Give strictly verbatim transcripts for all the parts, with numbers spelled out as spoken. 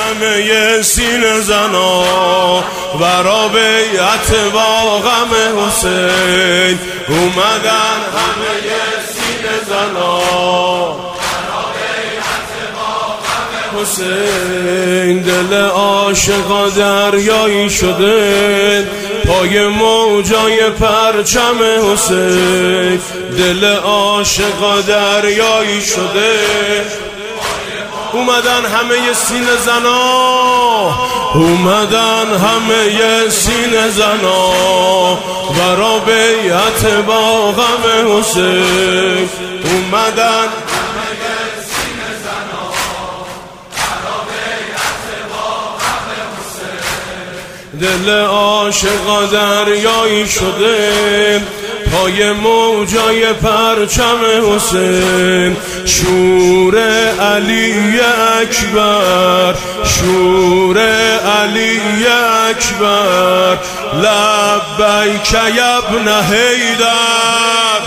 همه سینه زنا برا بیعت با غم حسین اومدن همه سینه زنا حسین. دل عاشقا دریایی شده پای موجای پرچم حسین. دل عاشقا دریایی شده اومدن همه سینه زنا اومدن همه سینه زنا برا بیعت با غم حسین اومدن دل عاشقا دریایی شده پای موجای پرچم حسین. شور علی اکبر شور علی اکبر لبیک یا ابن حیدر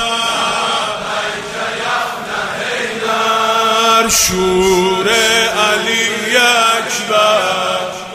شور علی اکبر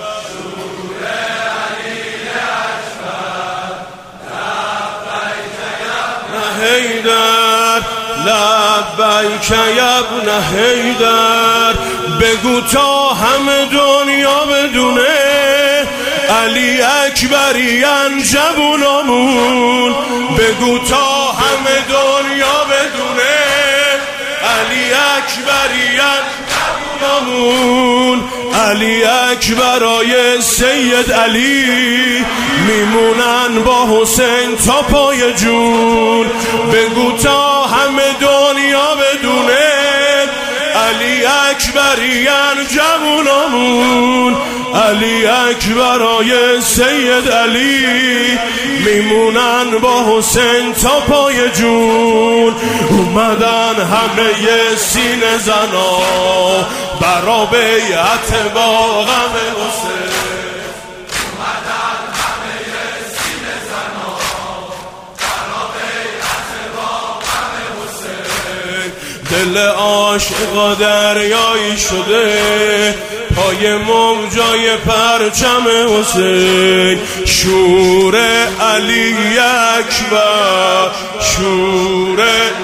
حیدر لبیک یا ابن حیدر. بگو تا همه دنیا بدونه علی اکبریان جوونمون. بگو تا همه دنیا بدونه علی اکبریان جوونمون. علی اکبرای سید علی میمونن با حسین تا پای جون. بگو تا همه دنیا بدونه علی اکبریان جوونمون. علی اکبرای سید علی میمونن با حسین تا پای جون. اومدن همه سینه زنا برا بیعت با غم حسین اومدن همه سینه زنا برا بیعت با غم حسین. دل عاشقا دریایی شده پای موجای پرچم حسین. شور علی اکبر شور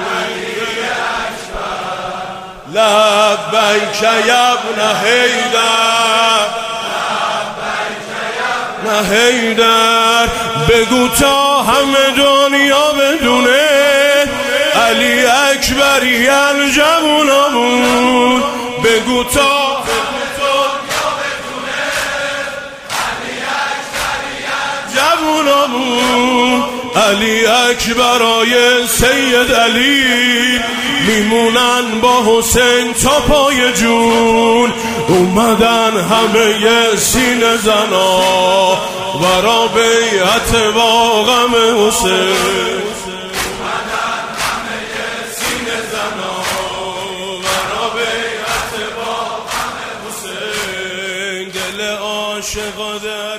لبیک یا ابن حیدر ابن حیدر. بگو تا همه دنیا بدونه علی اکبریان جوونمون. بگو تا جوونمون. علی اکبرای سید علی میمونن با حسین تا پای جون. اومدن همه سینه زنا برا بیعت با غم حسین اومدن همه سینه زنا برا بیعت با غم حسین. دل عاشقا